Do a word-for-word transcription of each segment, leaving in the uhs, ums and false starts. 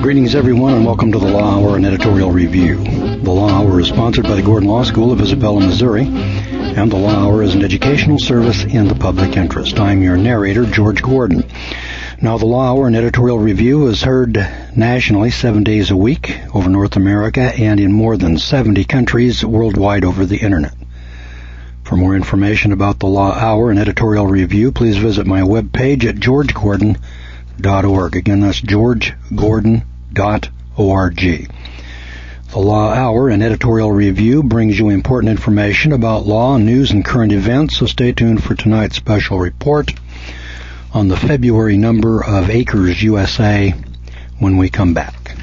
Greetings, everyone, and welcome to the Law Hour and Editorial Review. The Law Hour is sponsored by the Gordon Law School of Isabella, Missouri, and the Law Hour is an educational service in the public interest. I'm your narrator, George Gordon. Now, the Law Hour and Editorial Review is heard nationally seven days a week over North America and in more than seventy countries worldwide over the Internet. For more information about the Law Hour and Editorial Review, please visit my webpage at george gordon dot org. Again, that's george gordon dot org. The Law Hour and Editorial Review brings you important information about law, news, and current events, so stay tuned for tonight's special report on the February number of Acres U S A when we come back.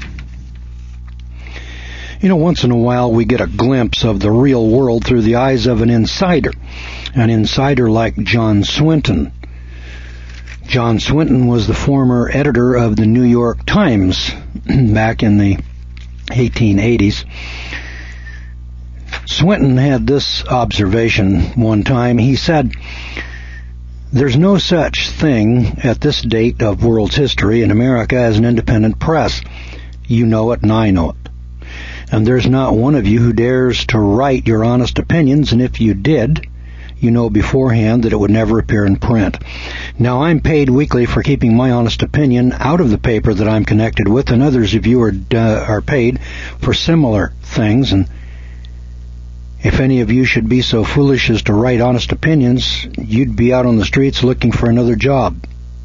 You know, once in a while we get a glimpse of the real world through the eyes of an insider, an insider like John Swinton. John Swinton was the former editor of the New York Times back in the eighteen eighties. Swinton had this observation one time. He said, "There's no such thing at this date of world's history in America as an independent press. You know it and I know it. And there's not one of you who dares to write your honest opinions, and if you did, you know beforehand that it would never appear in print. Now, I'm paid weekly for keeping my honest opinion out of the paper that I'm connected with, and others of you are, uh, are paid for similar things, and if any of you should be so foolish as to write honest opinions, you'd be out on the streets looking for another job.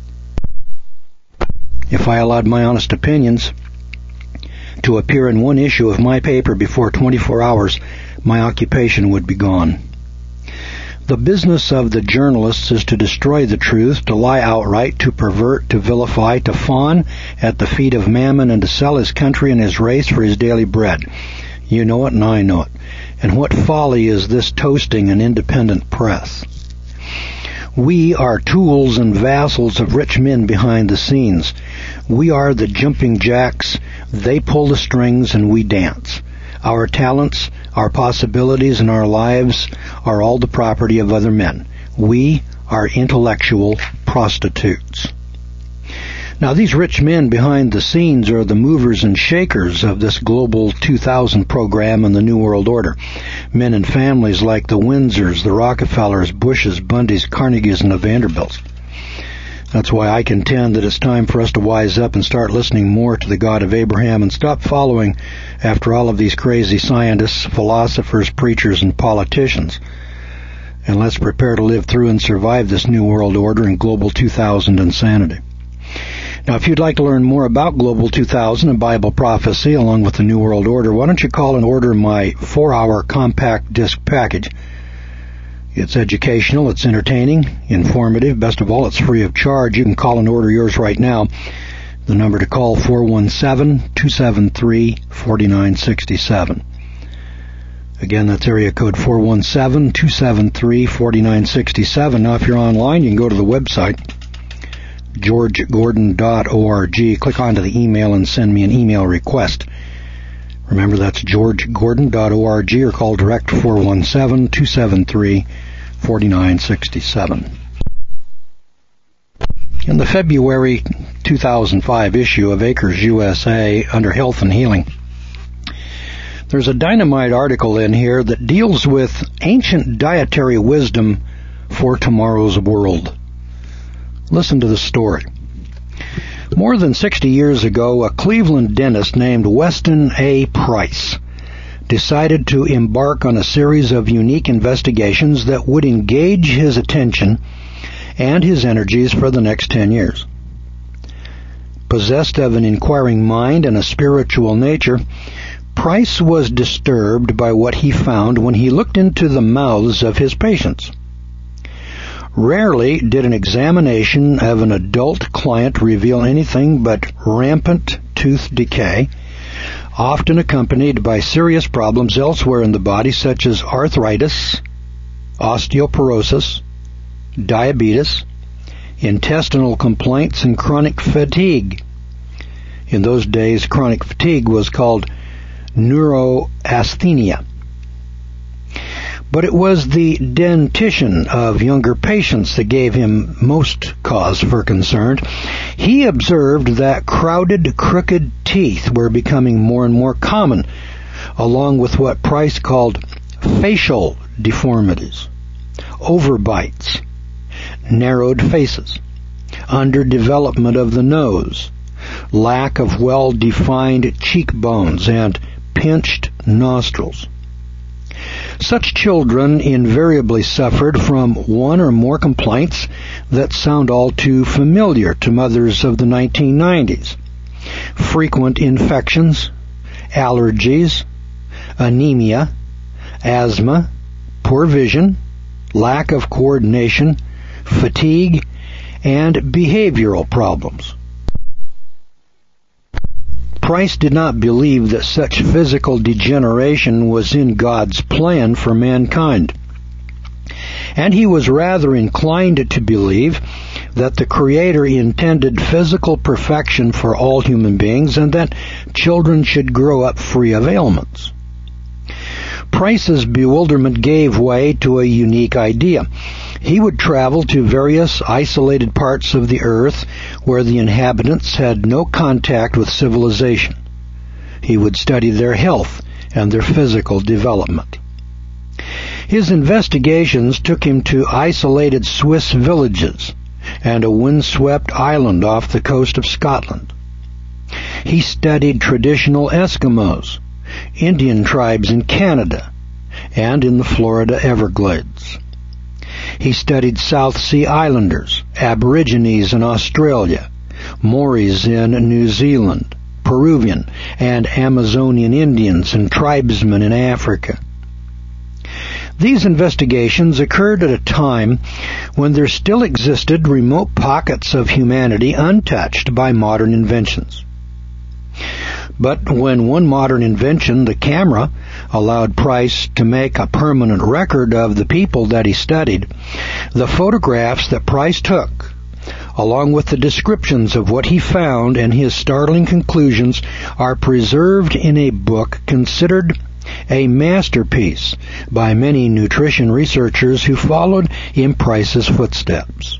If I allowed my honest opinions to appear in one issue of my paper before twenty-four hours, my occupation would be gone. The business of the journalists is to destroy the truth, to lie outright, to pervert, to vilify, to fawn at the feet of Mammon, and to sell his country and his race for his daily bread. You know it and I know it. And what folly is this toasting an independent press? We are tools and vassals of rich men behind the scenes. We are the jumping jacks. They pull the strings and we dance. Our talents, our possibilities, and our lives are all the property of other men. We are intellectual prostitutes." Now, these rich men behind the scenes are the movers and shakers of this Global two thousand program and the New World Order. Men and families like the Windsors, the Rockefellers, Bushes, Bundys, Carnegies, and the Vanderbilts. That's why I contend that it's time for us to wise up and start listening more to the God of Abraham and stop following after all of these crazy scientists, philosophers, preachers, and politicians. And let's prepare to live through and survive this New World Order and Global two thousand insanity. Now, if you'd like to learn more about Global two thousand and Bible prophecy along with the New World Order, why don't you call and order my four-hour compact disc package. It's educational, it's entertaining, informative. Best of all, it's free of charge. You can call and order yours right now. The number to call, four one seven, two seven three, four nine six seven. Again, that's area code four one seven, two seven three, four nine six seven. Now, if you're online, you can go to the website, george gordon dot org. Click onto the email and send me an email request. Remember, that's george gordon dot org, or call direct four one seven, two seven three, four nine six seven. In the February two thousand five issue of Acres U S A under Health and Healing, there's a dynamite article in here that deals with ancient dietary wisdom for tomorrow's world. Listen to the story. More than sixty years ago, a Cleveland dentist named Weston A. Price decided to embark on a series of unique investigations that would engage his attention and his energies for the next ten years. Possessed of an inquiring mind and a spiritual nature, Price was disturbed by what he found when he looked into the mouths of his patients. Rarely did an examination of an adult client reveal anything but rampant tooth decay, often accompanied by serious problems elsewhere in the body such as arthritis, osteoporosis, diabetes, intestinal complaints, and chronic fatigue. In those days, chronic fatigue was called neurasthenia. But it was the dentition of younger patients that gave him most cause for concern. He observed that crowded, crooked teeth were becoming more and more common, along with what Price called facial deformities, overbites, narrowed faces, underdevelopment of the nose, lack of well-defined cheekbones, and pinched nostrils. Such children invariably suffered from one or more complaints that sound all too familiar to mothers of the nineteen nineties. Frequent infections, allergies, anemia, asthma, poor vision, lack of coordination, fatigue, and behavioral problems. Price did not believe that such physical degeneration was in God's plan for mankind, and he was rather inclined to believe that the Creator intended physical perfection for all human beings and that children should grow up free of ailments. Price's bewilderment gave way to a unique idea. He would travel to various isolated parts of the earth where the inhabitants had no contact with civilization. He would study their health and their physical development. His investigations took him to isolated Swiss villages and a windswept island off the coast of Scotland. He studied traditional Eskimos, Indian tribes in Canada, and in the Florida Everglades. He studied South Sea Islanders, Aborigines in Australia, Maoris in New Zealand, Peruvian and Amazonian Indians and tribesmen in Africa. These investigations occurred at a time when there still existed remote pockets of humanity untouched by modern inventions. But when one modern invention, the camera, allowed Price to make a permanent record of the people that he studied, the photographs that Price took, along with the descriptions of what he found and his startling conclusions, are preserved in a book considered a masterpiece by many nutrition researchers who followed in Price's footsteps.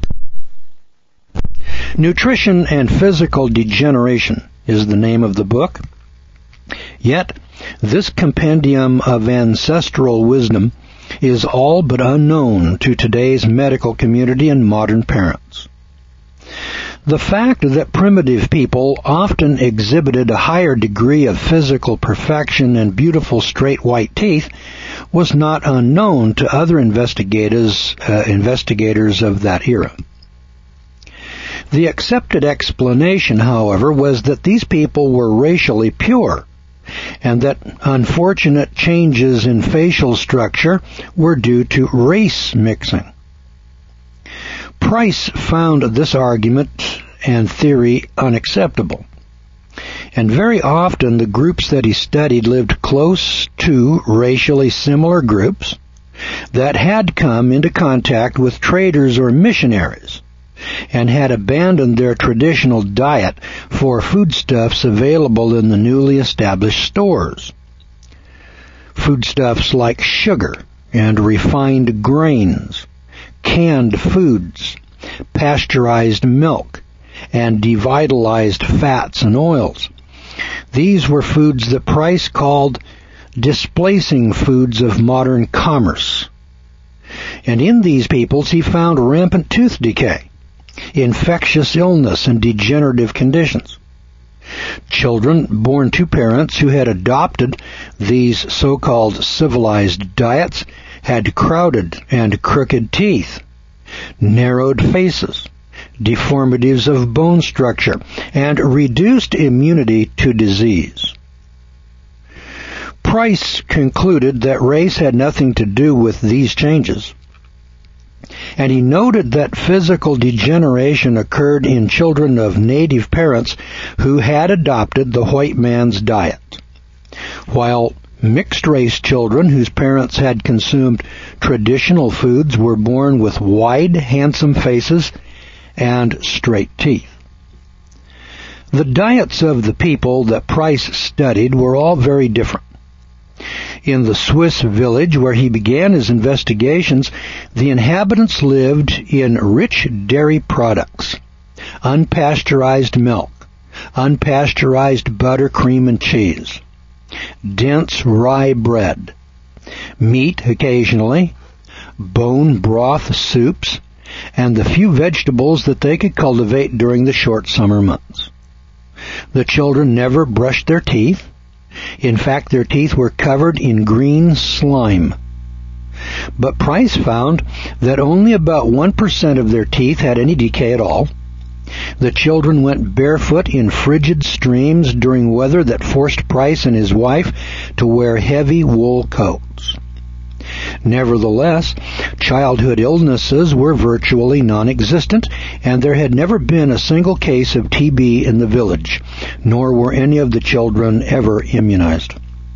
Nutrition and Physical Degeneration is the name of the book. Yet, this compendium of ancestral wisdom is all but unknown to today's medical community and modern parents. The fact that primitive people often exhibited a higher degree of physical perfection and beautiful straight white teeth was not unknown to other investigators, uh, investigators of that era. The accepted explanation, however, was that these people were racially pure, and that unfortunate changes in facial structure were due to race mixing. Price found this argument and theory unacceptable, and very often the groups that he studied lived close to racially similar groups that had come into contact with traders or missionaries and had abandoned their traditional diet for foodstuffs available in the newly established stores. Foodstuffs like sugar and refined grains, canned foods, pasteurized milk, and devitalized fats and oils. These were foods that Price called displacing foods of modern commerce. And in these peoples he found rampant tooth decay, infectious illness, and degenerative conditions. Children born to parents who had adopted these so-called civilized diets had crowded and crooked teeth, narrowed faces, deformities of bone structure, and reduced immunity to disease. Price concluded that race had nothing to do with these changes, and he noted that physical degeneration occurred in children of native parents who had adopted the white man's diet, while mixed-race children whose parents had consumed traditional foods were born with wide, handsome faces and straight teeth. The diets of the people that Price studied were all very different. In the Swiss village where he began his investigations, the inhabitants lived in rich dairy products, unpasteurized milk, unpasteurized butter, cream, and cheese, dense rye bread, meat occasionally, bone broth soups, and the few vegetables that they could cultivate during the short summer months. The children never brushed their teeth. In fact, their teeth were covered in green slime. But Price found that only about one percent of their teeth had any decay at all. The children went barefoot in frigid streams during weather that forced Price and his wife to wear heavy wool coats. Nevertheless, childhood illnesses were virtually non-existent, and there had never been a single case of T B in the village, nor were any of the children ever immunized.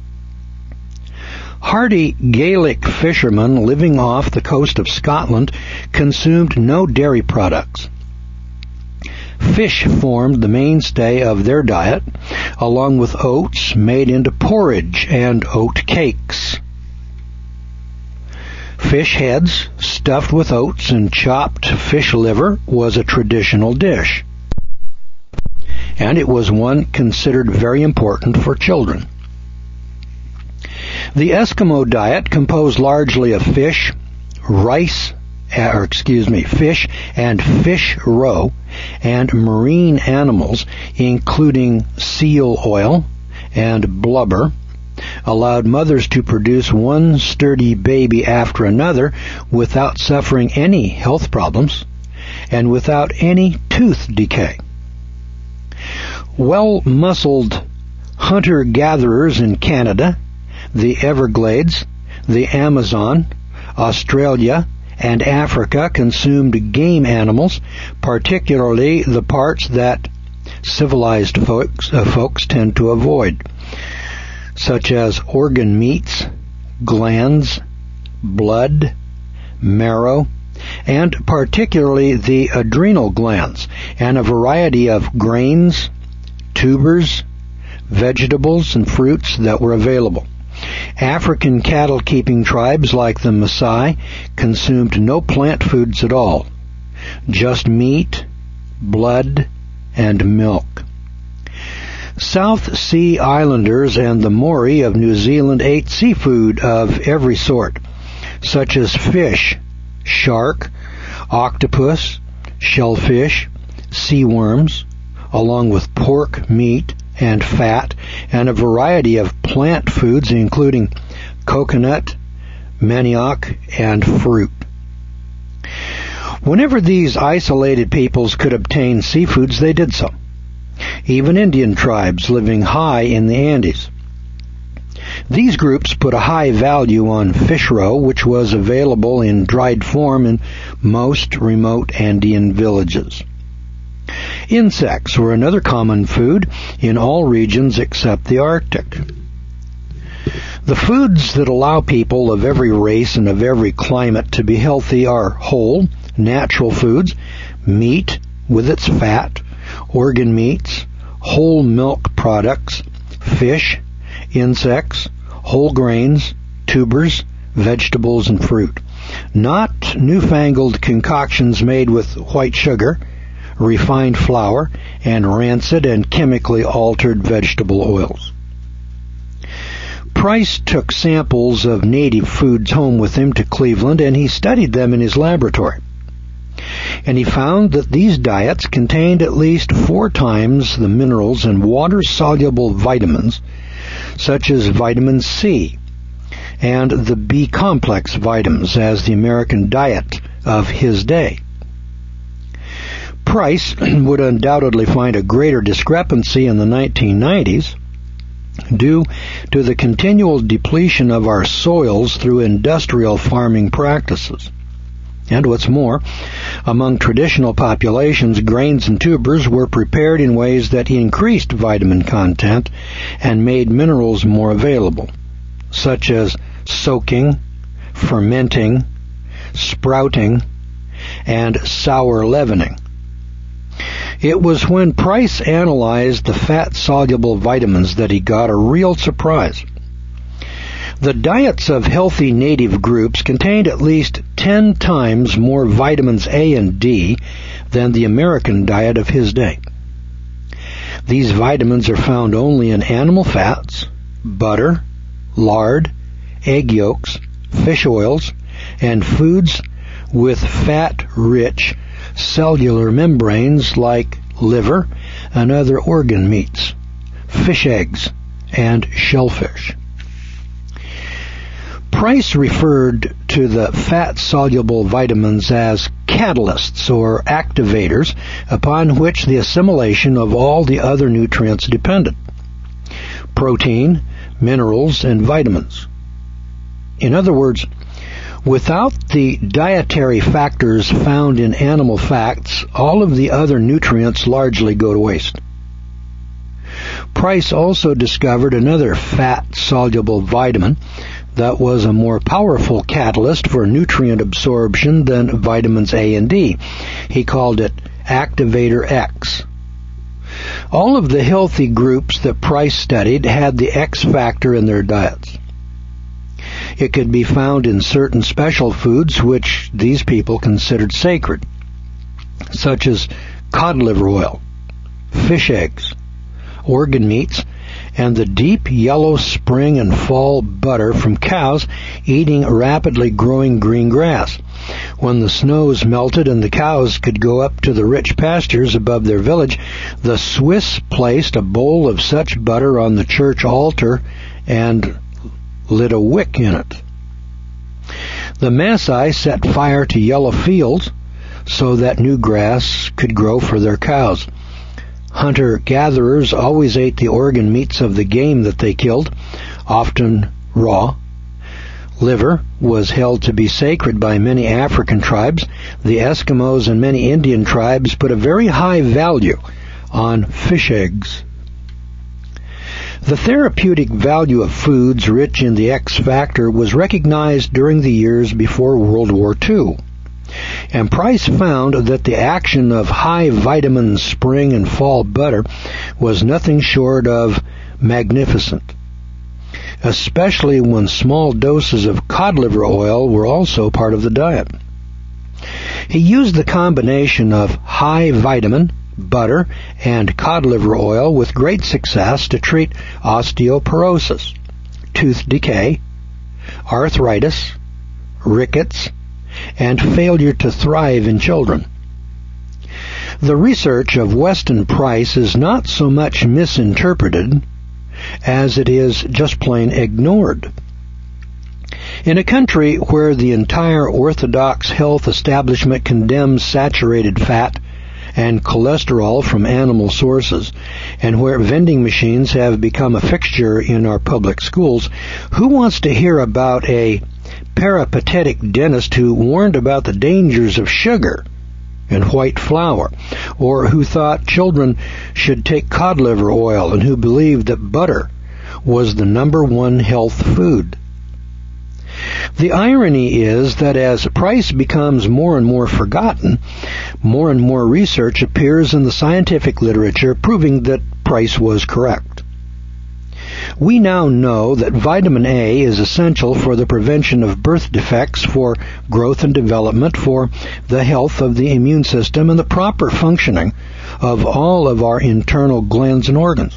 Hardy Gaelic fishermen living off the coast of Scotland consumed no dairy products. Fish formed the mainstay of their diet, along with oats made into porridge and oat cakes. Fish heads stuffed with oats and chopped fish liver was a traditional dish, and it was one considered very important for children. The Eskimo diet, composed largely of fish, rice, or excuse me, fish and fish roe, and marine animals, including seal oil and blubber, allowed mothers to produce one sturdy baby after another without suffering any health problems and without any tooth decay. Well-muscled hunter-gatherers in Canada, the Everglades, the Amazon, Australia, and Africa consumed game animals, particularly the parts that civilized folks, uh, folks tend to avoid, such as organ meats, glands, blood, marrow, and particularly the adrenal glands, and a variety of grains, tubers, vegetables, and fruits that were available. African cattle-keeping tribes like the Maasai consumed no plant foods at all, just meat, blood, and milk. South Sea Islanders and the Maori of New Zealand ate seafood of every sort, such as fish, shark, octopus, shellfish, sea worms, along with pork, meat, and fat, and a variety of plant foods including coconut, manioc, and fruit. Whenever these isolated peoples could obtain seafoods, they did so. Even Indian tribes living high in the Andes. These groups put a high value on fish roe, which was available in dried form in most remote Andean villages. Insects were another common food in all regions except the Arctic. The foods that allow people of every race and of every climate to be healthy are whole, natural foods, meat with its fat, organ meats, whole milk products, fish, insects, whole grains, tubers, vegetables, and fruit. Not newfangled concoctions made with white sugar, refined flour, and rancid and chemically altered vegetable oils. Price took samples of native foods home with him to Cleveland, and he studied them in his laboratory. And he found that these diets contained at least four times the minerals and water-soluble vitamins, such as vitamin C and the B-complex vitamins, as the American diet of his day. Price would undoubtedly find a greater discrepancy in the nineteen nineties due to the continual depletion of our soils through industrial farming practices. And what's more, among traditional populations, grains and tubers were prepared in ways that increased vitamin content and made minerals more available, such as soaking, fermenting, sprouting, and sour leavening. It was when Price analyzed the fat-soluble vitamins that he got a real surprise. The diets of healthy native groups contained at least ten times more vitamins A and D than the American diet of his day. These vitamins are found only in animal fats, butter, lard, egg yolks, fish oils, and foods with fat-rich cellular membranes like liver and other organ meats, fish eggs, and shellfish. Price referred to the fat-soluble vitamins as catalysts or activators upon which the assimilation of all the other nutrients depended: protein, minerals, and vitamins. In other words, without the dietary factors found in animal fats, all of the other nutrients largely go to waste. Price also discovered another fat-soluble vitamin that was a more powerful catalyst for nutrient absorption than vitamins A and D. He called it Activator X. All of the healthy groups that Price studied had the X factor in their diets. It could be found in certain special foods which these people considered sacred, such as cod liver oil, fish eggs, organ meats, and the deep yellow spring and fall butter from cows eating rapidly growing green grass. When the snows melted and the cows could go up to the rich pastures above their village, the Swiss placed a bowl of such butter on the church altar and lit a wick in it. The Maasai set fire to yellow fields so that new grass could grow for their cows. Hunter-gatherers always ate the organ meats of the game that they killed, often raw. Liver was held to be sacred by many African tribes. The Eskimos and many Indian tribes put a very high value on fish eggs. The therapeutic value of foods rich in the X factor was recognized during the years before World War Two. And Price found that the action of high vitamin spring and fall butter was nothing short of magnificent, especially when small doses of cod liver oil were also part of the diet. He used the combination of high vitamin, butter, and cod liver oil with great success to treat osteoporosis, tooth decay, arthritis, rickets, and failure to thrive in children. The research of Weston Price is not so much misinterpreted as it is just plain ignored. In a country where the entire orthodox health establishment condemns saturated fat and cholesterol from animal sources, and where vending machines have become a fixture in our public schools, who wants to hear about a peripatetic dentist who warned about the dangers of sugar and white flour, or who thought children should take cod liver oil, and who believed that butter was the number one health food? The irony is that as Price becomes more and more forgotten, more and more research appears in the scientific literature proving that Price was correct. We now know that vitamin A is essential for the prevention of birth defects, for growth and development, for the health of the immune system, and the proper functioning of all of our internal glands and organs.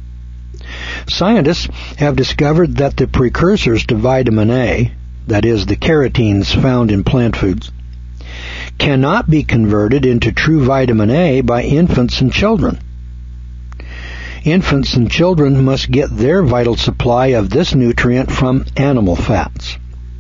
Scientists have discovered that the precursors to vitamin A, that is, the carotenes found in plant foods, cannot be converted into true vitamin A by infants and children. Infants and children must get their vital supply of this nutrient from animal fats.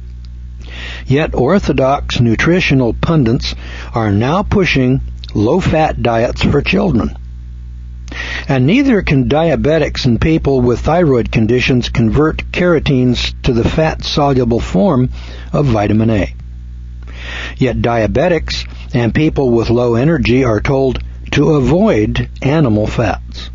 Yet orthodox nutritional pundits are now pushing low-fat diets for children. And neither can diabetics and people with thyroid conditions convert carotenes to the fat-soluble form of vitamin A. Yet diabetics and people with low energy are told to avoid animal fats.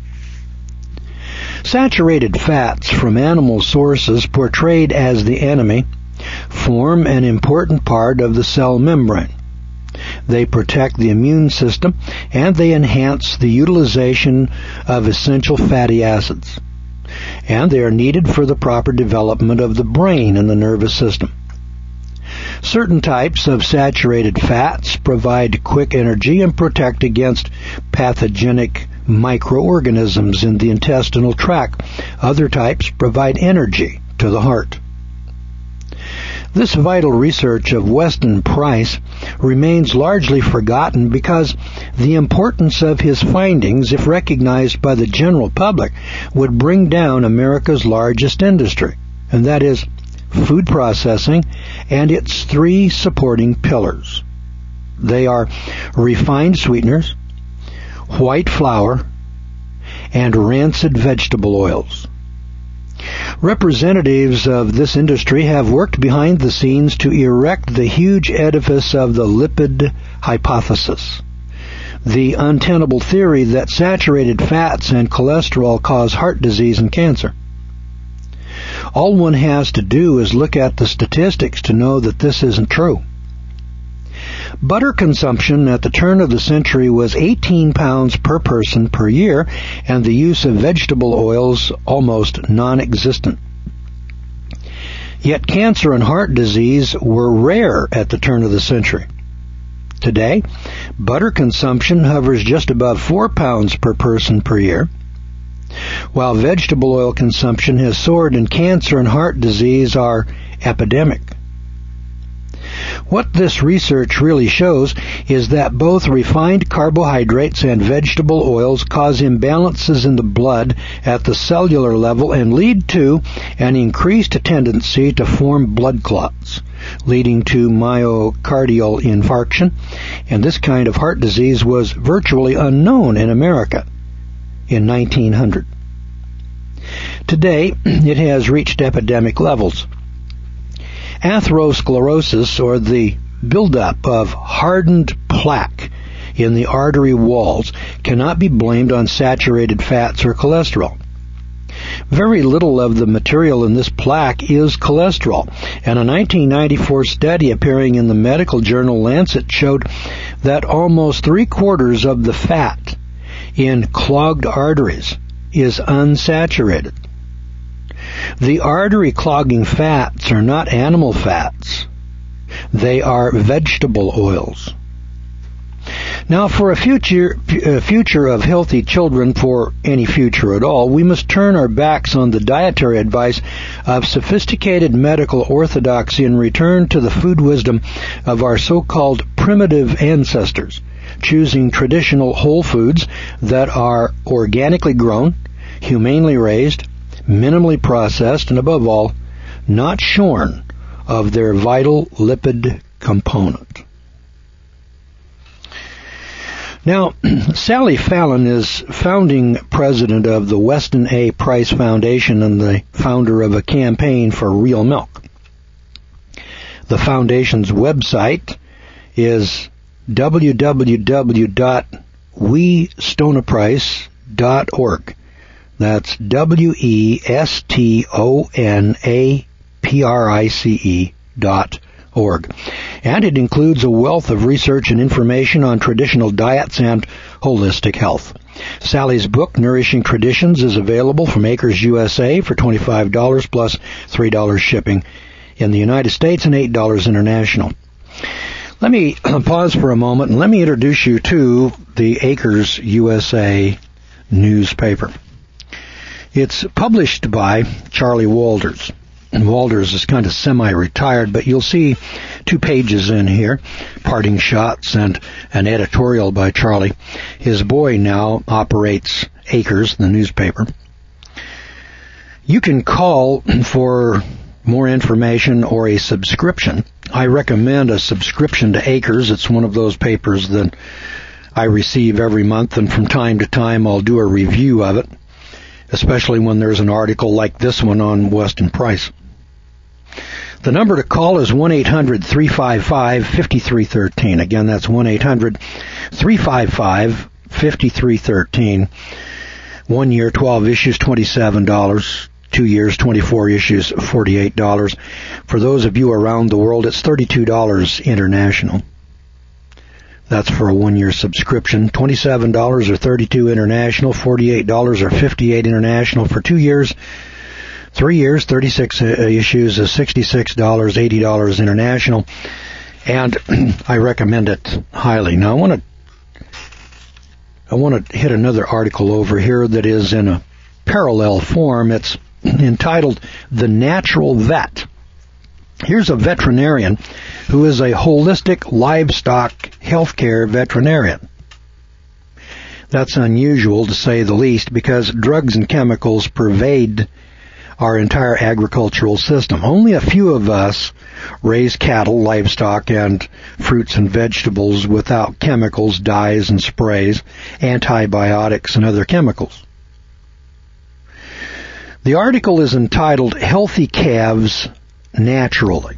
Saturated fats from animal sources, portrayed as the enemy, form an important part of the cell membrane. They protect the immune system, and they enhance the utilization of essential fatty acids. and they are needed for the proper development of the brain and the nervous system. Certain types of saturated fats provide quick energy and protect against pathogenic microorganisms in the intestinal tract. Other types provide energy to the heart. This vital research of Weston Price remains largely forgotten because the importance of his findings, if recognized by the general public, would bring down America's largest industry, and that is food processing and its three supporting pillars. They are refined sweeteners, white flour, and rancid vegetable oils. Representatives of this industry have worked behind the scenes to erect the huge edifice of the lipid hypothesis, the untenable theory that saturated fats and cholesterol cause heart disease and cancer. All one has to do is look at the statistics to know that this isn't true. Butter consumption at the turn of the century was eighteen pounds per person per year, and the use of vegetable oils almost non-existent. Yet cancer and heart disease were rare at the turn of the century. Today, butter consumption hovers just above four pounds per person per year, while vegetable oil consumption has soared and cancer and heart disease are epidemic. What this research really shows is that both refined carbohydrates and vegetable oils cause imbalances in the blood at the cellular level and lead to an increased tendency to form blood clots, leading to myocardial infarction, and this kind of heart disease was virtually unknown in America in nineteen hundred. Today, it has reached epidemic levels. Atherosclerosis, or the buildup of hardened plaque in the artery walls, cannot be blamed on saturated fats or cholesterol. Very little of the material in this plaque is cholesterol, and a nineteen ninety-four study appearing in the medical journal Lancet showed that almost three-quarters of the fat in clogged arteries is unsaturated. The artery-clogging fats are not animal fats. They are vegetable oils. Now, for a future, a future of healthy children, for any future at all, we must turn our backs on the dietary advice of sophisticated medical orthodoxy and return to the food wisdom of our so-called primitive ancestors, choosing traditional whole foods that are organically grown, humanely raised, minimally processed, and above all, not shorn of their vital lipid component. Now, Sally Fallon is founding president of the Weston A. Price Foundation and the founder of a campaign for real milk. The foundation's website is w w w dot we stona price dot org. That's W E S T O N A P R I C E dot org. And it includes a wealth of research and information on traditional diets and holistic health. Sally's book, Nourishing Traditions, is available from Acres U S A for twenty-five dollars plus three dollars shipping in the United States and eight dollars international. Let me pause for a moment and let me introduce you to the Acres U S A newspaper. It's published by Charlie Walters. And Walters is kind of semi-retired, but you'll see two pages in here, parting shots and an editorial by Charlie. His boy now operates Acres, the newspaper. You can call for more information or a subscription. I recommend a subscription to Acres. It's one of those papers that I receive every month, and from time to time I'll do a review of it, especially when there's an article like this one on Weston Price. The number to call is one eight hundred three five five five three one three. Again, that's one eight hundred three five five five three one three. One year, twelve issues, twenty-seven dollars. Two years, twenty-four issues, forty-eight dollars. For those of you around the world, it's thirty-two dollars international. That's for a one-year subscription. twenty-seven dollars or thirty-two dollars international, forty-eight dollars or fifty-eight dollars international for two years. Three years, thirty-six uh, issues is sixty-six dollars, eighty dollars international. And I recommend it highly. Now I want to I want to hit another article over here that is in a parallel form. It's entitled The Natural Vet. Here's a veterinarian who is a holistic livestock healthcare veterinarian. That's unusual to say the least, because drugs and chemicals pervade our entire agricultural system. Only a few of us raise cattle, livestock, and fruits and vegetables without chemicals, dyes and sprays, antibiotics and other chemicals. The article is entitled Healthy Calves Naturally.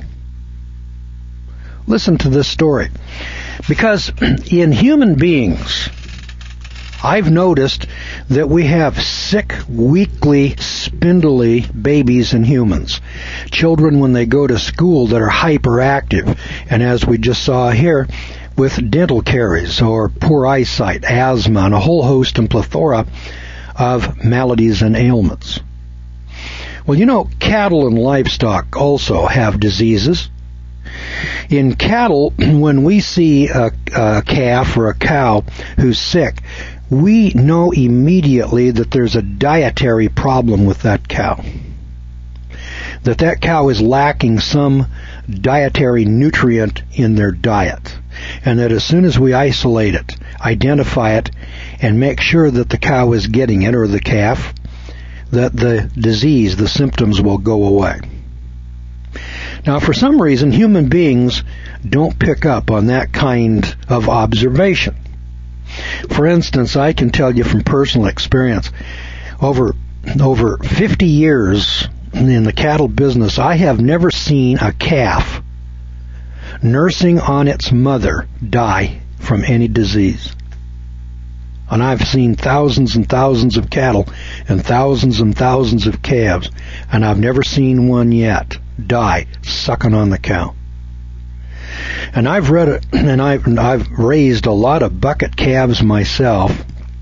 Listen to this story. Because in human beings, I've noticed that we have sick, weakly, spindly babies in humans. Children when they go to school that are hyperactive. And as we just saw here, with dental caries or poor eyesight, asthma, and a whole host and plethora of maladies and ailments. Well, you know, cattle and livestock also have diseases. In cattle, when we see a, a calf or a cow who's sick, we know immediately that there's a dietary problem with that cow. That that cow is lacking some dietary nutrient in their diet. And that as soon as we isolate it, identify it, and make sure that the cow is getting it, or the calf, that the disease, the symptoms will go away. Now, for some reason, human beings don't pick up on that kind of observation. For instance, I can tell you from personal experience, over over fifty years in the cattle business, I have never seen a calf nursing on its mother die from any disease. And I've seen thousands and thousands of cattle and thousands and thousands of calves, and I've never seen one yet die sucking on the cow. And I've read it, and I've, I've raised a lot of bucket calves myself,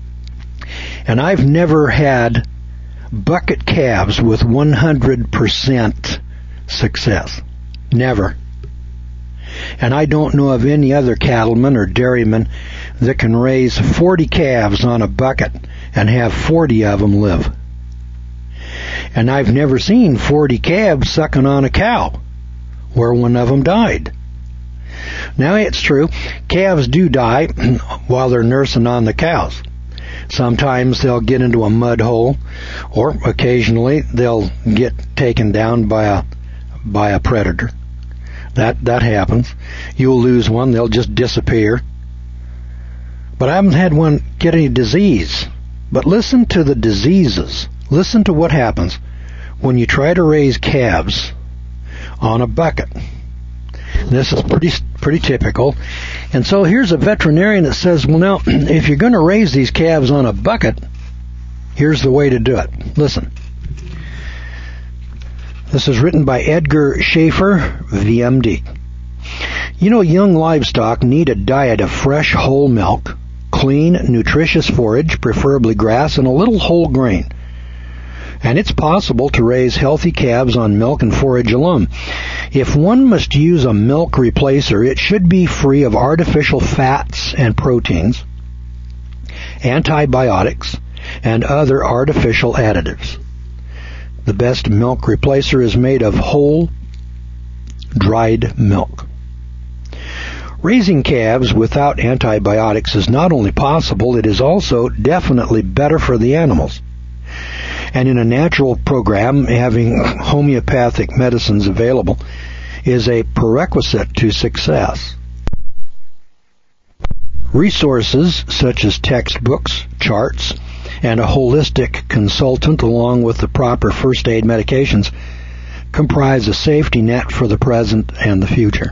and I've never had bucket calves with one hundred percent success. Never. And I don't know of any other cattleman or dairyman that can raise forty calves on a bucket and have forty of them live. And I've never seen forty calves sucking on a cow where one of them died. Now, it's true, calves do die while they're nursing on the cows. Sometimes they'll get into a mud hole, or occasionally they'll get taken down by a by a predator. That that happens. You'll lose one, they'll just disappear. But I haven't had one get any disease. But listen to the diseases. Listen to what happens when you try to raise calves on a bucket. This is pretty pretty typical. And so here's a veterinarian that says, well, now, if you're going to raise these calves on a bucket, here's the way to do it. Listen. This is written by Edgar Schaefer, V M D. You know, young livestock need a diet of fresh whole milk, clean, nutritious forage, preferably grass, and a little whole grain. And it's possible to raise healthy calves on milk and forage alone. If one must use a milk replacer, it should be free of artificial fats and proteins, antibiotics, and other artificial additives. The best milk replacer is made of whole, dried milk. Raising calves without antibiotics is not only possible, it is also definitely better for the animals. And in a natural program, having homeopathic medicines available is a prerequisite to success. Resources such as textbooks, charts, and a holistic consultant along with the proper first aid medications comprise a safety net for the present and the future.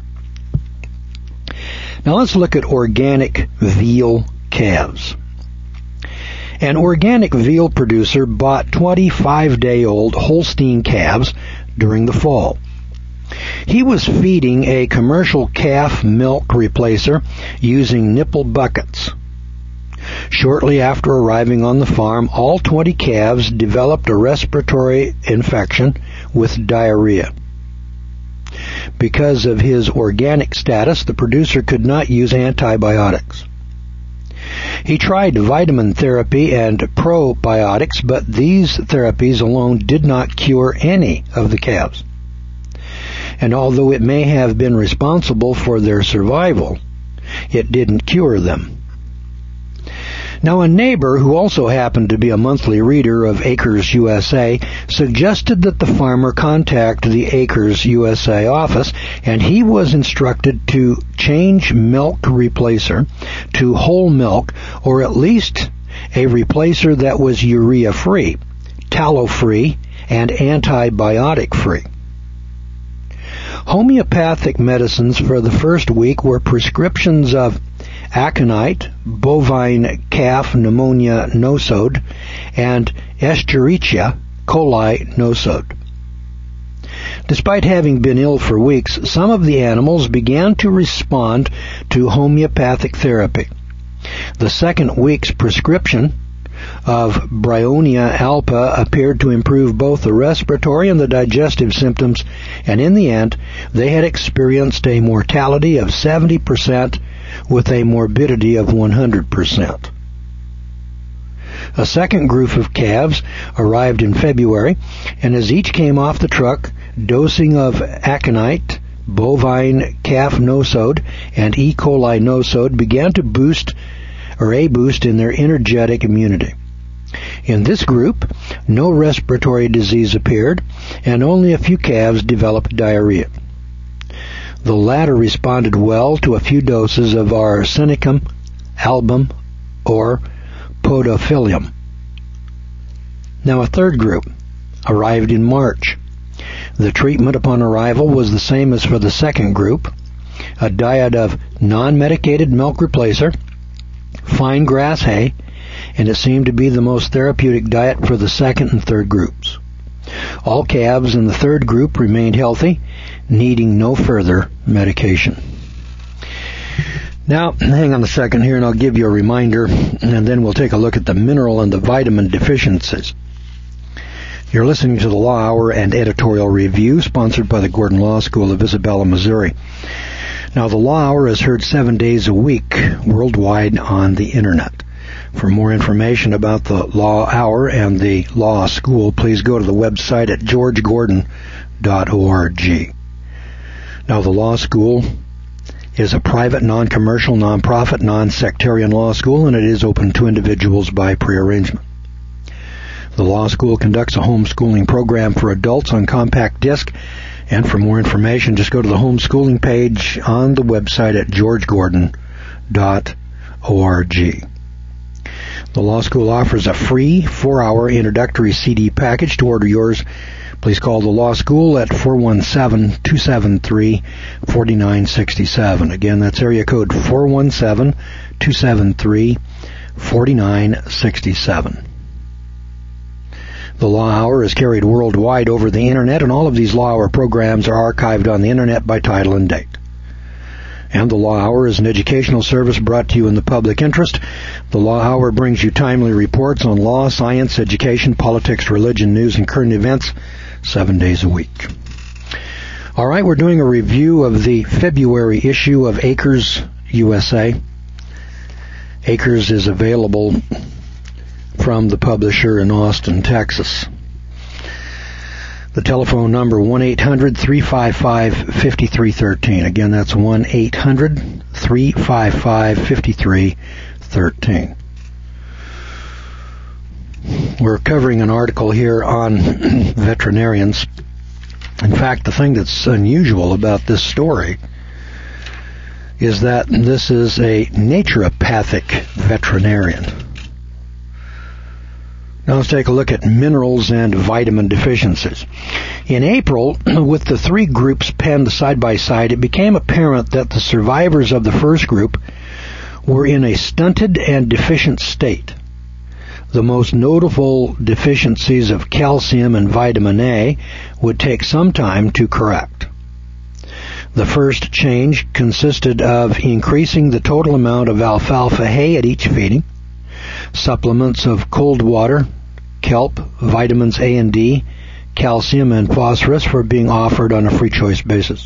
Now let's look at organic veal calves. An organic veal producer bought twenty-five-day-old Holstein calves during the fall. He was feeding a commercial calf milk replacer using nipple buckets. Shortly after arriving on the farm, all twenty calves developed a respiratory infection with diarrhea. Because of his organic status, the producer could not use antibiotics. He tried vitamin therapy and probiotics, but these therapies alone did not cure any of the calves. And although it may have been responsible for their survival, it didn't cure them. Now, a neighbor who also happened to be a monthly reader of Acres U S A suggested that the farmer contact the Acres U S A office, and he was instructed to change milk replacer to whole milk, or at least a replacer that was urea-free, tallow-free, and antibiotic-free. Homeopathic medicines for the first week were prescriptions of aconite, bovine calf pneumonia nosode, and Escherichia coli nosode. Despite having been ill for weeks, some of the animals began to respond to homeopathic therapy. The second week's prescription of Bryonia alba appeared to improve both the respiratory and the digestive symptoms, and in the end, they had experienced a mortality of seventy percent with a morbidity of one hundred percent. A second group of calves arrived in February, and as each came off the truck, dosing of aconite, bovine calf nosode, and E. coli nosode began to boost or a boost in their energetic immunity. In this group, no respiratory disease appeared, and only a few calves developed diarrhea. The latter responded well to a few doses of Arsenicum album or Podophyllum. Now a third group arrived in March. The treatment upon arrival was the same as for the second group: a diet of non-medicated milk replacer, fine grass hay, and it seemed to be the most therapeutic diet for the second and third groups. All calves in the third group remained healthy, needing no further medication. Now, hang on a second here and I'll give you a reminder, and then we'll take a look at the mineral and the vitamin deficiencies. You're listening to the Law Hour and Editorial Review, sponsored by the Gordon Law School of Isabella, Missouri. Now, the Law Hour is heard seven days a week worldwide on the Internet. For more information about the Law Hour and the Law School, please go to the website at george gordon dot org. Now, the Law School is a private, non-commercial, non-profit, non-sectarian law school, and it is open to individuals by prearrangement. The Law School conducts a homeschooling program for adults on compact disc, and for more information, just go to the homeschooling page on the website at george gordon dot org. The Law School offers a free four-hour introductory C D package. To order yours, please call the Law School at four one seven, two seven three, four nine six seven. Again, that's area code four one seven, two seven three, four nine six seven. The Law Hour is carried worldwide over the Internet, and all of these Law Hour programs are archived on the Internet by title and date. And the Law Hour is an educational service brought to you in the public interest. The Law Hour brings you timely reports on law, science, education, politics, religion, news, and current events seven days a week. All right, we're doing a review of the February issue of Acres U S A. Acres is available from the publisher in Austin, Texas. The telephone number, one eight hundred, three five five, five three one three. Again, that's one eight hundred, three five five, five three one three. We're covering an article here on veterinarians. In fact, the thing that's unusual about this story is that this is a naturopathic veterinarian. Now let's take a look at minerals and vitamin deficiencies. In April, with the three groups penned side by side, it became apparent that the survivors of the first group were in a stunted and deficient state. The most notable deficiencies of calcium and vitamin A would take some time to correct. The first change consisted of increasing the total amount of alfalfa hay at each feeding. Supplements of cold water, kelp, vitamins A and D, calcium, and phosphorus were being offered on a free choice basis.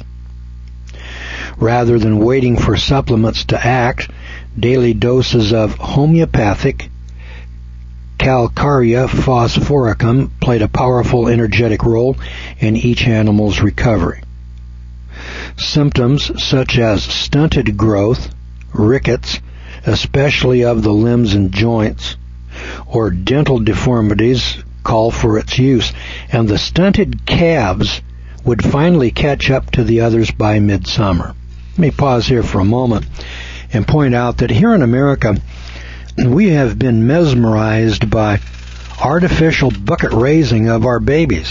Rather than waiting for supplements to act, daily doses of homeopathic Calcarea phosphoricum played a powerful energetic role in each animal's recovery. Symptoms such as stunted growth, rickets, especially of the limbs and joints, or dental deformities call for its use, and the stunted calves would finally catch up to the others by midsummer. Let me pause here for a moment and point out that here in America, we have been mesmerized by artificial bucket raising of our babies.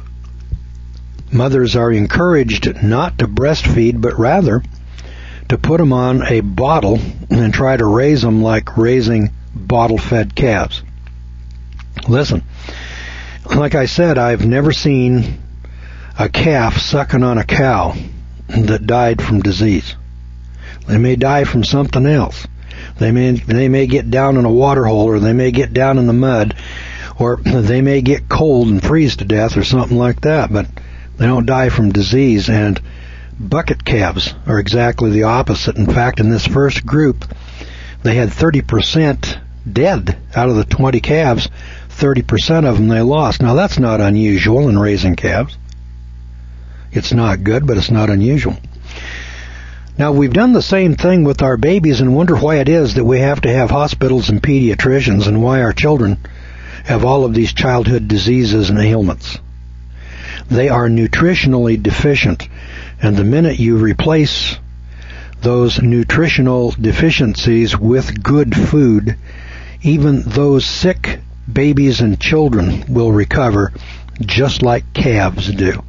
Mothers are encouraged not to breastfeed, but rather to put them on a bottle and try to raise them like raising bottle-fed calves. Listen, like I said, I've never seen a calf sucking on a cow that died from disease. They may die from something else. They may they may get down in a water hole, or they may get down in the mud, or they may get cold and freeze to death or something like that, but they don't die from disease. And bucket calves are exactly the opposite. In fact, in this first group, they had thirty percent dead out of the twenty calves. thirty percent of them they lost. Now, that's not unusual in raising calves. It's not good, but it's not unusual. Now, we've done the same thing with our babies and wonder why it is that we have to have hospitals and pediatricians, and why our children have all of these childhood diseases and ailments. They are nutritionally deficient, and the minute you replace those nutritional deficiencies with good food, even those sick babies and children will recover just like calves do.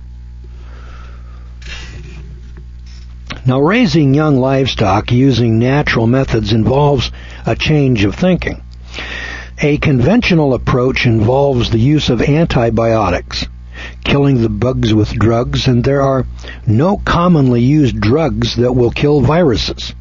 Now, raising young livestock using natural methods involves a change of thinking. A conventional approach involves the use of antibiotics, killing the bugs with drugs, and there are no commonly used drugs that will kill viruses.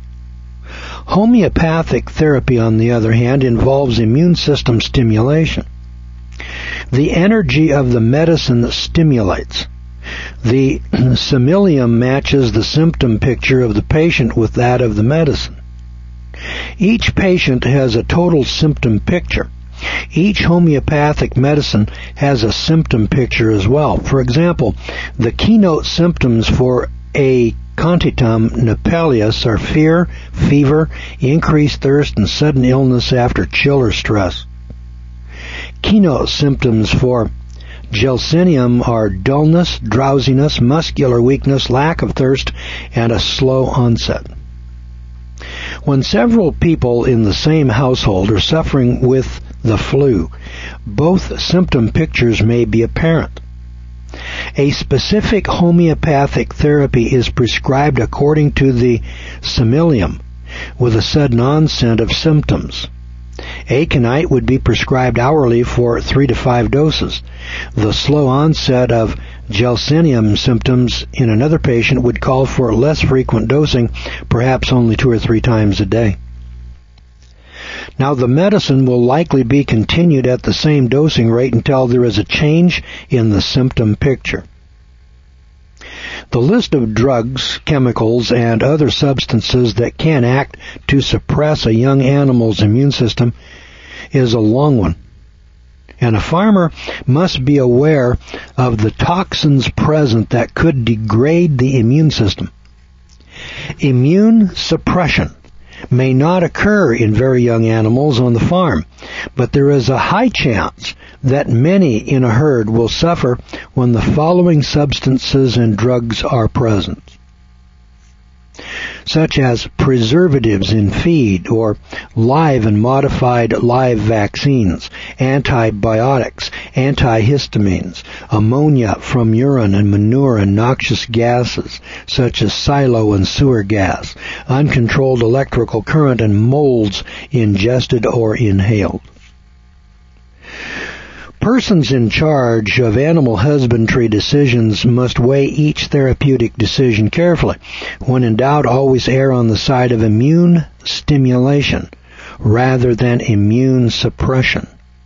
Homeopathic therapy, on the other hand, involves immune system stimulation. The energy of the medicine stimulates. The similium matches the symptom picture of the patient with that of the medicine. Each patient has a total symptom picture. Each homeopathic medicine has a symptom picture as well. For example, the keynote symptoms for a Contitum Nepalius are fear, fever, increased thirst, and sudden illness after chill or stress. Keynote symptoms for Gelsinium are dullness, drowsiness, muscular weakness, lack of thirst, and a slow onset. When several people in the same household are suffering with the flu, both symptom pictures may be apparent. A specific homeopathic therapy is prescribed according to the similium, with a sudden onset of symptoms. Aconite would be prescribed hourly for three to five doses. The slow onset of Gelsinium symptoms in another patient would call for less frequent dosing, perhaps only two or three times a day. Now, the medicine will likely be continued at the same dosing rate until there is a change in the symptom picture. The list of drugs, chemicals, and other substances that can act to suppress a young animal's immune system is a long one, and a farmer must be aware of the toxins present that could degrade the immune system. Immune suppression may not occur in very young animals on the farm, but there is a high chance that many in a herd will suffer when the following substances and drugs are present, such as preservatives in feed or live and modified live vaccines, antibiotics, antihistamines, ammonia from urine and manure, and noxious gases such as silo and sewer gas, uncontrolled electrical current, and molds ingested or inhaled. Persons in charge of animal husbandry decisions must weigh each therapeutic decision carefully. When in doubt, always err on the side of immune stimulation rather than immune suppression.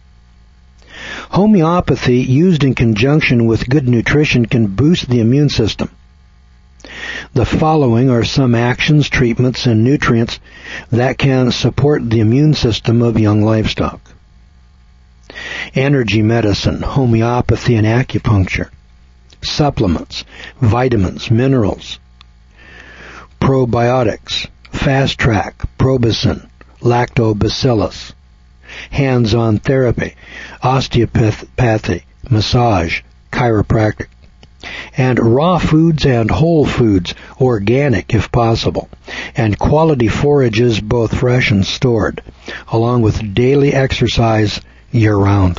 Homeopathy used in conjunction with good nutrition can boost the immune system. The following are some actions, treatments, and nutrients that can support the immune system of young livestock. Energy medicine, homeopathy, and acupuncture. Supplements, vitamins, minerals. Probiotics, Fast Track, Probicin, Lactobacillus. Hands-on therapy, osteopathy, massage, chiropractic. And raw foods and whole foods, organic if possible, and quality forages both fresh and stored, along with daily exercise year-round.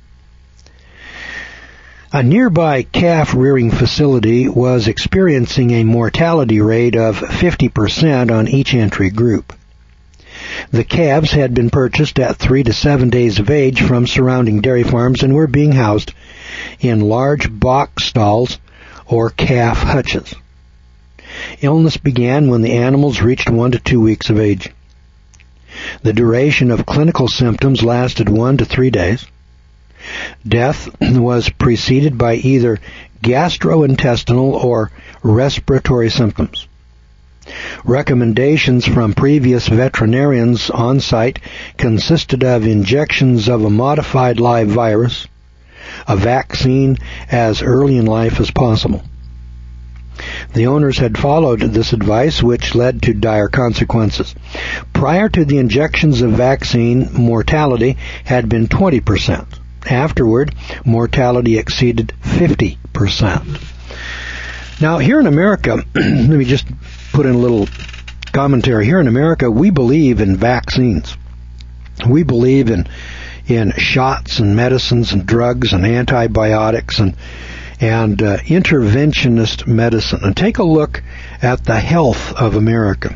A nearby calf rearing facility was experiencing a mortality rate of fifty percent on each entry group. The calves had been purchased at three to seven days of age from surrounding dairy farms and were being housed in large box stalls or calf hutches. Illness began when the animals reached one to two weeks of age. The duration of clinical symptoms lasted one to three days. Death was preceded by either gastrointestinal or respiratory symptoms. Recommendations from previous veterinarians on site consisted of injections of a modified live virus, a vaccine as early in life as possible. The owners had followed this advice, which led to dire consequences. Prior to the injections of vaccine, mortality had been twenty percent. Afterward, mortality exceeded fifty percent. Now, here in America, let me just put in a little commentary. Here in America, we believe in vaccines. We believe in in shots and medicines and drugs and antibiotics and and uh, interventionist medicine. And take a look at the health of America.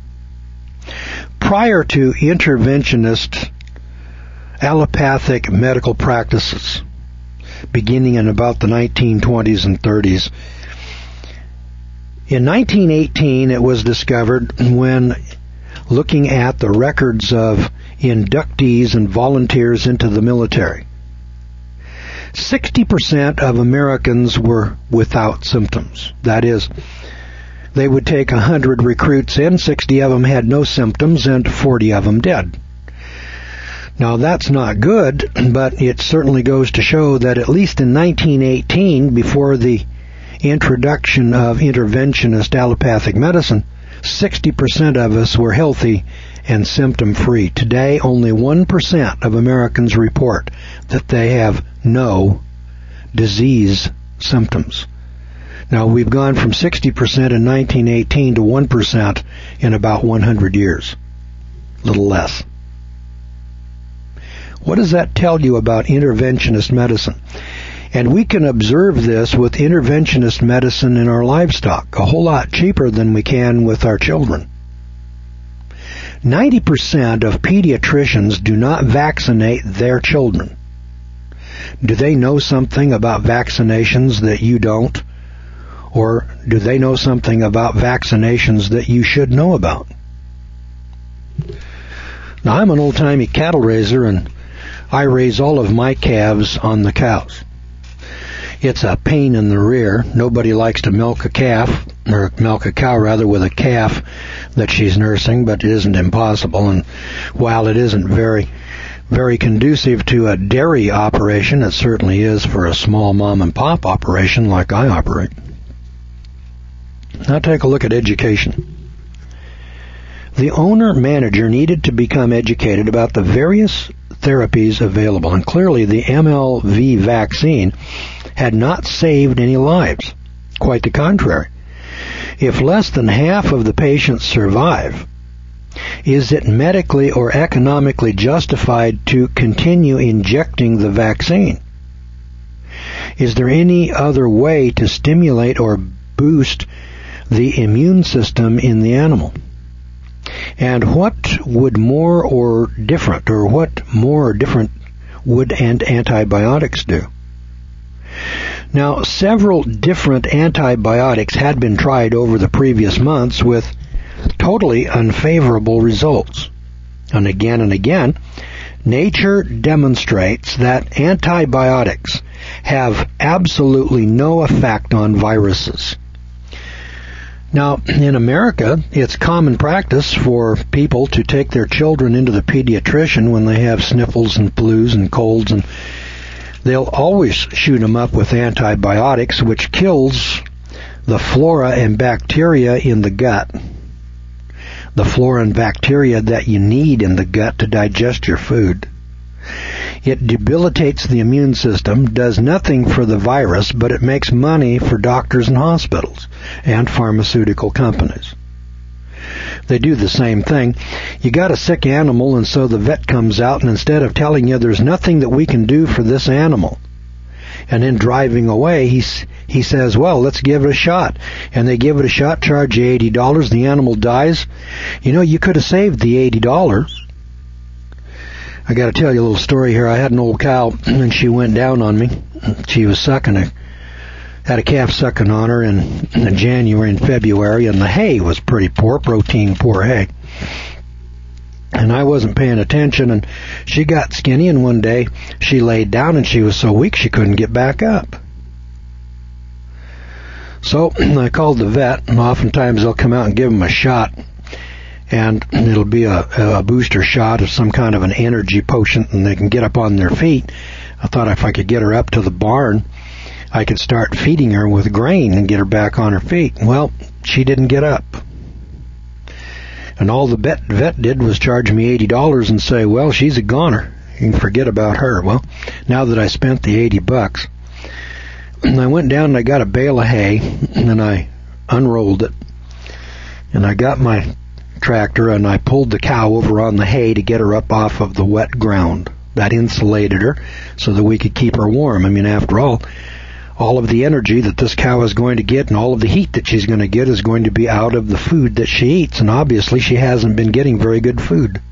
Prior to interventionist allopathic medical practices, beginning in about the nineteen twenties and thirties, in nineteen eighteen it was discovered, when looking at the records of inductees and volunteers into the military, sixty percent of Americans were without symptoms. That is, they would take one hundred recruits in, sixty of them had no symptoms, and forty of them did. Now, that's not good, but it certainly goes to show that at least in nineteen eighteen, before the introduction of interventionist allopathic medicine, sixty percent of us were healthy and symptom-free. Today, only one percent of Americans report that they have no disease symptoms. Now, we've gone from sixty percent in nineteen eighteen to one percent in about one hundred years. A little less. What does that tell you about interventionist medicine? And we can observe this with interventionist medicine in our livestock, a whole lot cheaper than we can with our children. ninety percent of pediatricians do not vaccinate their children. Do they know something about vaccinations that you don't? Or do they know something about vaccinations that you should know about? Now, I'm an old-timey cattle raiser, and I raise all of my calves on the cows. It's a pain in the rear. Nobody likes to milk a calf, or milk a cow rather, with a calf that she's nursing, but it isn't impossible. And while it isn't very, very conducive to a dairy operation, it certainly is for a small mom and pop operation like I operate. Now take a look at education. The owner-manager needed to become educated about the various therapies available, and clearly the M L V vaccine had not saved any lives. Quite the contrary. If less than half of the patients survive, is it medically or economically justified to continue injecting the vaccine? Is there any other way to stimulate or boost the immune system in the animal? And what would more or different, or what more or different would and antibiotics do. Now, several different antibiotics had been tried over the previous months with totally unfavorable results. And again and again, nature demonstrates that antibiotics have absolutely no effect on viruses. Now, in America, it's common practice for people to take their children into the pediatrician when they have sniffles and flus and colds, and they'll always shoot them up with antibiotics, which kills the flora and bacteria in the gut. The flora and bacteria that you need in the gut to digest your food. It debilitates the immune system, does nothing for the virus, but it makes money for doctors and hospitals and pharmaceutical companies. They do the same thing. You got a sick animal, and so the vet comes out, and instead of telling you there's nothing that we can do for this animal, and then driving away, he's, he says, well, let's give it a shot. And they give it a shot, charge you eighty dollars, the animal dies. You know, you could have saved the eighty dollars. I got to tell you a little story here. I had an old cow, and she went down on me. She was sucking a, had a calf sucking on her in, in January and February, and the hay was pretty poor, protein poor hay. And I wasn't paying attention, and she got skinny, and one day she laid down, and she was so weak she couldn't get back up. So I called the vet, and oftentimes they'll come out and give them a shot, and it'll be a, a booster shot of some kind of an energy potion, and they can get up on their feet. I thought if I could get her up to the barn, I could start feeding her with grain and get her back on her feet. Well, she didn't get up. And all the vet, vet did was charge me eighty dollars and say, well, she's a goner. You can forget about her. Well, now that I spent the eighty bucks, and I went down and I got a bale of hay, and then I unrolled it, and I got my tractor and I pulled the cow over on the hay to get her up off of the wet ground. That insulated her so that we could keep her warm. I mean, after all, all of the energy that this cow is going to get and all of the heat that she's going to get is going to be out of the food that she eats, and obviously she hasn't been getting very good food.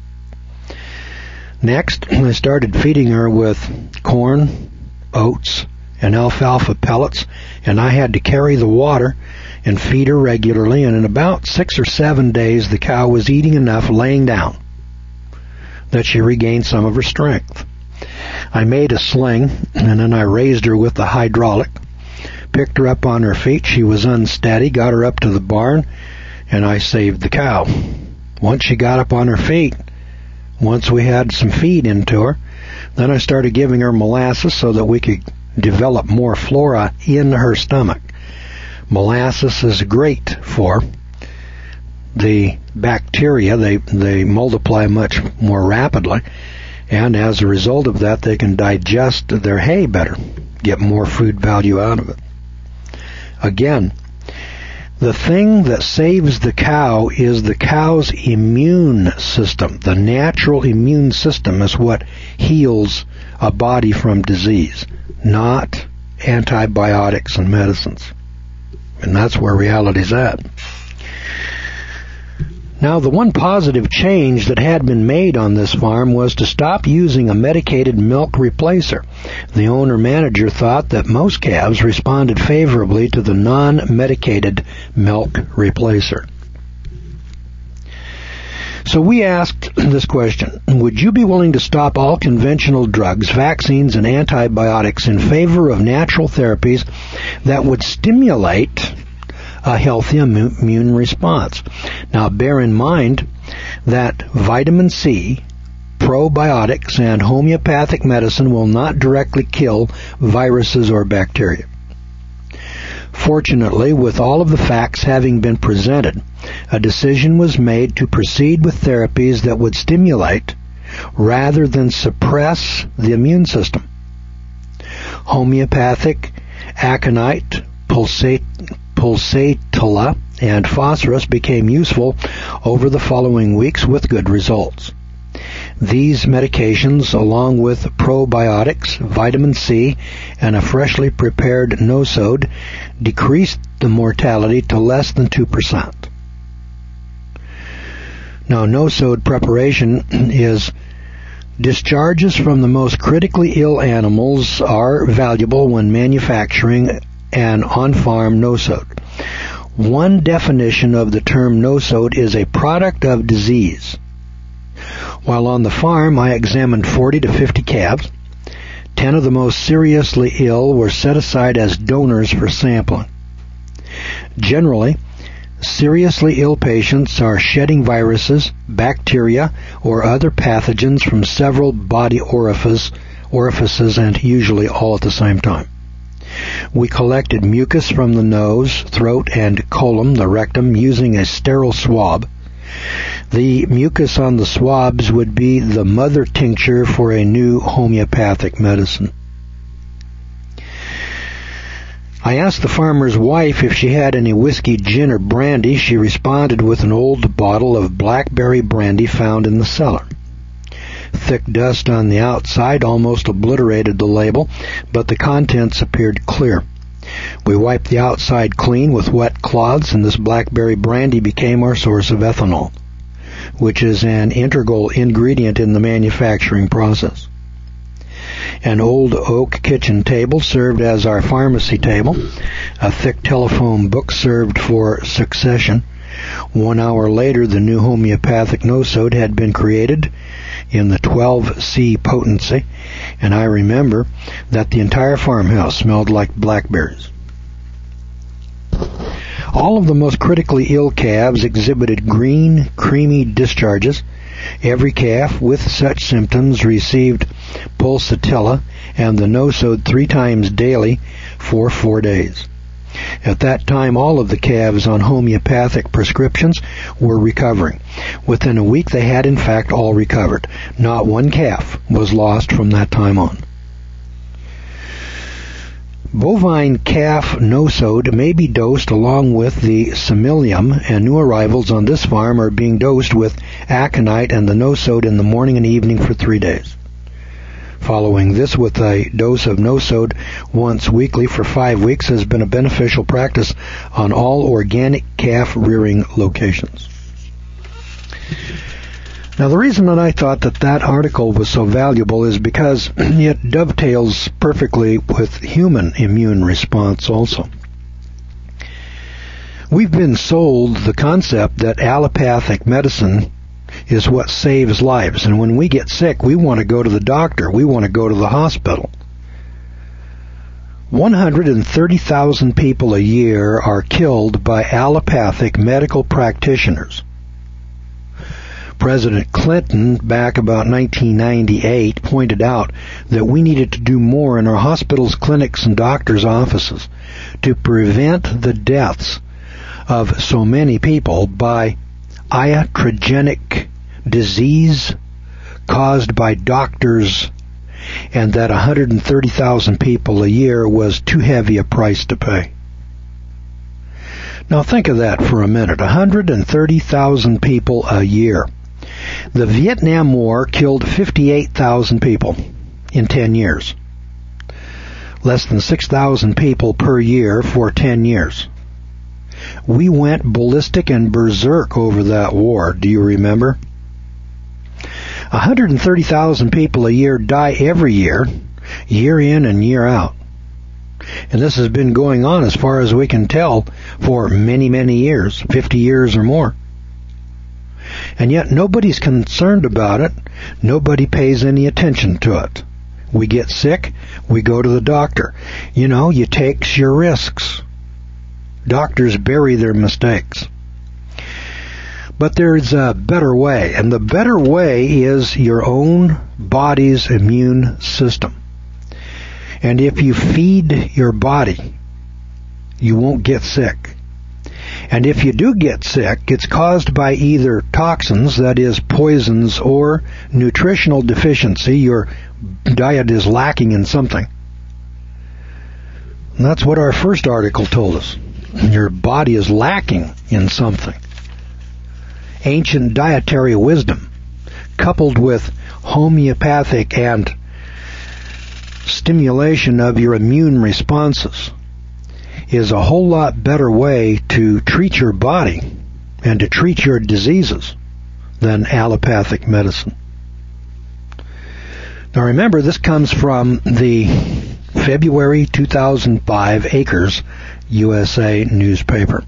Next, I started feeding her with corn, oats, and alfalfa pellets, and I had to carry the water and feed her regularly, and in about six or seven days the cow was eating enough laying down that she regained some of her strength. I made a sling, and then I raised her with the hydraulic, picked her up on her feet. She was unsteady, got her up to the barn, and I saved the cow. Once she got up on her feet, once we had some feed into her, then I started giving her molasses so that we could develop more flora in her stomach. Molasses is great for the bacteria. They, they multiply much more rapidly, and as a result of that, they can digest their hay better, get more food value out of it. Again, the thing that saves the cow is the cow's immune system. The natural immune system is what heals a body from disease, not antibiotics and medicines. And that's where reality's at. Now, the one positive change that had been made on this farm was to stop using a medicated milk replacer. The owner-manager thought that most calves responded favorably to the non-medicated milk replacer. So we asked this question: would you be willing to stop all conventional drugs, vaccines, and antibiotics in favor of natural therapies that would stimulate a healthy immune response? Now, bear in mind that vitamin C, probiotics, and homeopathic medicine will not directly kill viruses or bacteria. Fortunately, with all of the facts having been presented, a decision was made to proceed with therapies that would stimulate rather than suppress the immune system. Homeopathic, aconite, pulsate, pulsatilla, and phosphorus became useful over the following weeks with good results. These medications, along with probiotics, vitamin C, and a freshly prepared nosode, decreased the mortality to less than two percent. Now, nosode preparation is Discharges from the most critically ill animals are valuable when manufacturing an on-farm nosode. One definition of the term nosode is a product of disease. While on the farm, I examined forty to fifty calves. Ten of the most seriously ill were set aside as donors for sampling. Generally, seriously ill patients are shedding viruses, bacteria, or other pathogens from several body orifice, orifices and usually all at the same time. We collected mucus from the nose, throat, and colon, the rectum, using a sterile swab. The mucus on the swabs would be the mother tincture for a new homeopathic medicine. I asked the farmer's wife if she had any whiskey, gin, or brandy. She responded with an old bottle of blackberry brandy found in the cellar. Thick dust on the outside almost obliterated the label, but the contents appeared clear. We wiped the outside clean with wet cloths, and this blackberry brandy became our source of ethanol, which is an integral ingredient in the manufacturing process. An old oak kitchen table served as our pharmacy table. A thick telephone book served for succession. One hour later, the new homeopathic nosode had been created in the twelve C potency, and I remember that the entire farmhouse smelled like blackberries. All of the most critically ill calves exhibited green, creamy discharges. Every calf with such symptoms received pulsatilla and the nosode three times daily for four days. At that time, all of the calves on homeopathic prescriptions were recovering. Within a week, they had in fact all recovered. Not one calf was lost from that time on. Bovine calf nosode may be dosed along with the samilium, and new arrivals on this farm are being dosed with aconite and the nosode in the morning and evening for three days. Following this with a dose of nosode once weekly for five weeks has been a beneficial practice on all organic calf rearing locations. Now, the reason that I thought that that article was so valuable is because it dovetails perfectly with human immune response also. We've been sold the concept that allopathic medicine is what saves lives, and when we get sick, we want to go to the doctor. We want to go to the hospital. one hundred thirty thousand people a year are killed by allopathic medical practitioners. President Clinton, back about nineteen ninety-eight, pointed out that we needed to do more in our hospitals, clinics, and doctors' offices to prevent the deaths of so many people by iatrogenic disease caused by doctors, and that one hundred thirty thousand people a year was too heavy a price to pay. Now think of that for a minute. one hundred thirty thousand people a year. The Vietnam War killed fifty-eight thousand people in ten years. Less than six thousand people per year for ten years. We went ballistic and berserk over that war. Do you remember? one hundred thirty thousand people a year die every year, year in and year out. And this has been going on, as far as we can tell, for many, many years, fifty years or more. And yet nobody's concerned about it. Nobody pays any attention to it. We get sick, we go to the doctor. You know, you take your risks. Doctors bury their mistakes. But there's a better way, and the better way is your own body's immune system. And if you feed your body, you won't get sick. And if you do get sick, it's caused by either toxins, that is poisons, or nutritional deficiency. Your diet is lacking in something. And that's what our first article told us. Your body is lacking in something. Ancient dietary wisdom, coupled with homeopathic and stimulation of your immune responses, is a whole lot better way to treat your body and to treat your diseases than allopathic medicine. Now remember, this comes from the February two thousand five Acres U S A newspaper.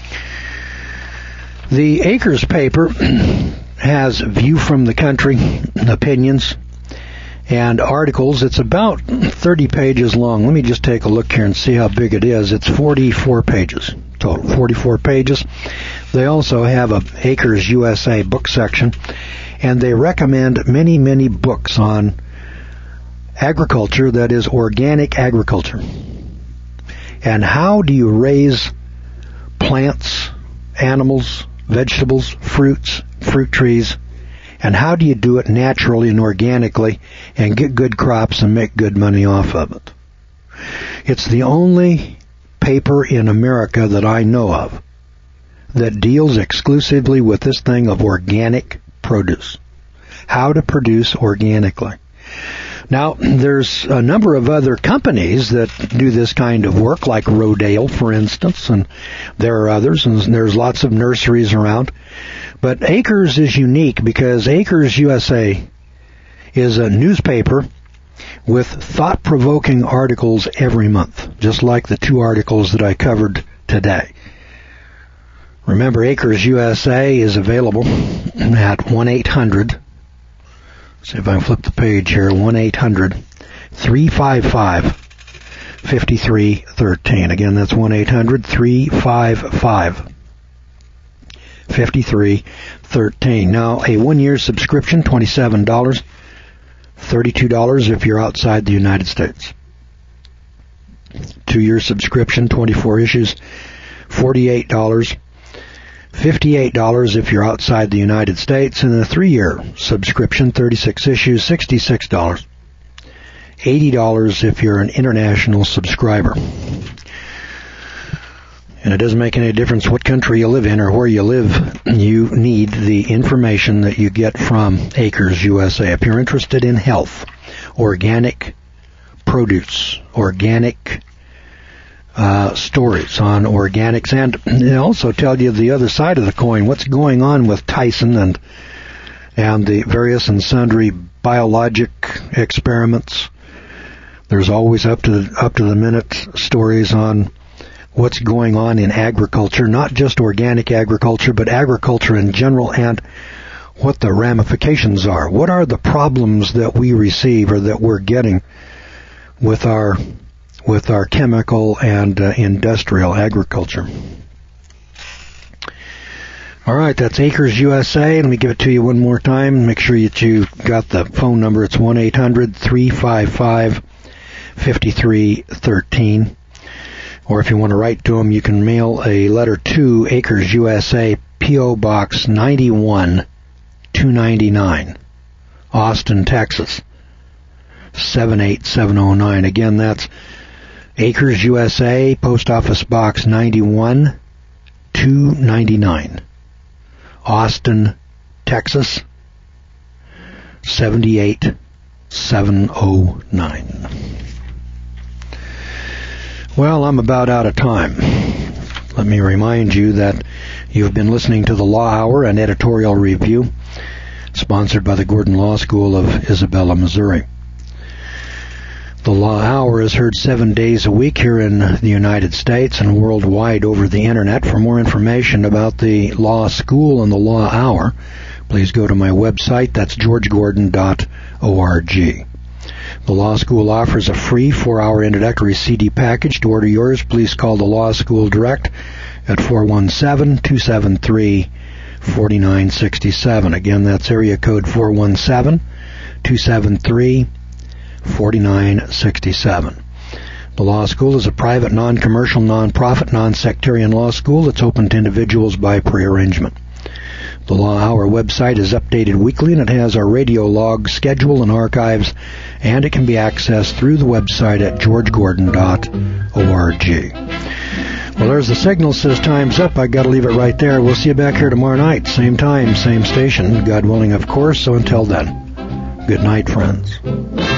The Acres paper has view from the country, opinions, and articles. It's about thirty pages long. Let me just take a look here and see how big it is. It's forty-four pages total, forty-four pages. They also have a Acres U S A book section, and they recommend many, many books on agriculture, that is organic agriculture. And how do you raise plants, animals, vegetables, fruits, fruit trees, and how do you do it naturally and organically and get good crops and make good money off of it? It's the only paper in America that I know of that deals exclusively with this thing of organic produce. How to produce organically. Now, there's a number of other companies that do this kind of work, like Rodale, for instance, and there are others, and there's lots of nurseries around. But Acres is unique because Acres U S A is a newspaper with thought-provoking articles every month, just like the two articles that I covered today. Remember, Acres U S A is available at one eight hundred, see if I can flip the page here, one eight hundred, three five five, five three one three. Again, that's one eight hundred, three five five, five three one three. Now, a one-year subscription, twenty-seven dollars, thirty-two dollars if you're outside the United States. Two-year subscription, twenty-four issues, forty-eight dollars. fifty-eight dollars if you're outside the United States, and a three-year subscription, thirty-six issues, sixty-six dollars. eighty dollars if you're an international subscriber. And it doesn't make any difference what country you live in or where you live. You need the information that you get from Acres U S A. If you're interested in health, organic produce, organic Uh, stories on organics, and they also tell you the other side of the coin, what's going on with Tyson and and the various and sundry biologic experiments. There's always up to the, up to the minute stories on what's going on in agriculture, not just organic agriculture, but agriculture in general, and what the ramifications are. What are the problems that we receive or that we're getting with our with our chemical and uh, industrial agriculture. All right, that's Acres U S A. Let me give it to you one more time. Make sure that you got the phone number. It's one eight hundred, three five five, five three one three. Or if you want to write to them, you can mail a letter to Acres U S A, P O. Box ninety-one, two ninety-nine, Austin, Texas, seven eight seven oh nine. Again, that's Acres U S A, Post Office Box ninety-one, two ninety-nine, Austin, Texas, seven eight seven oh nine. Well, I'm about out of time. Let me remind you that you've been listening to the Law Hour, an editorial review sponsored by the Gordon Law School of Isabella, Missouri. The Law Hour is heard seven days a week here in the United States and worldwide over the Internet. For more information about the Law School and the Law Hour, please go to my website. That's george gordon dot org. The Law School offers a free four-hour introductory C D package. To order yours, please call the Law School direct at four one seven, two seven three, four nine six seven. Again, that's area code four one seven, two seven three, four nine six seven. The Law School is a private, non-commercial, non-profit, non-sectarian law school that's open to individuals by pre-arrangement. The Law Hour website is updated weekly, and it has our radio log, schedule, and archives, and it can be accessed through the website at george gordon dot org. Well, there's the signal. Says time's up. I got to leave it right there. We'll see you back here tomorrow night, same time, same station, God willing, of course. So until then, good night, friends.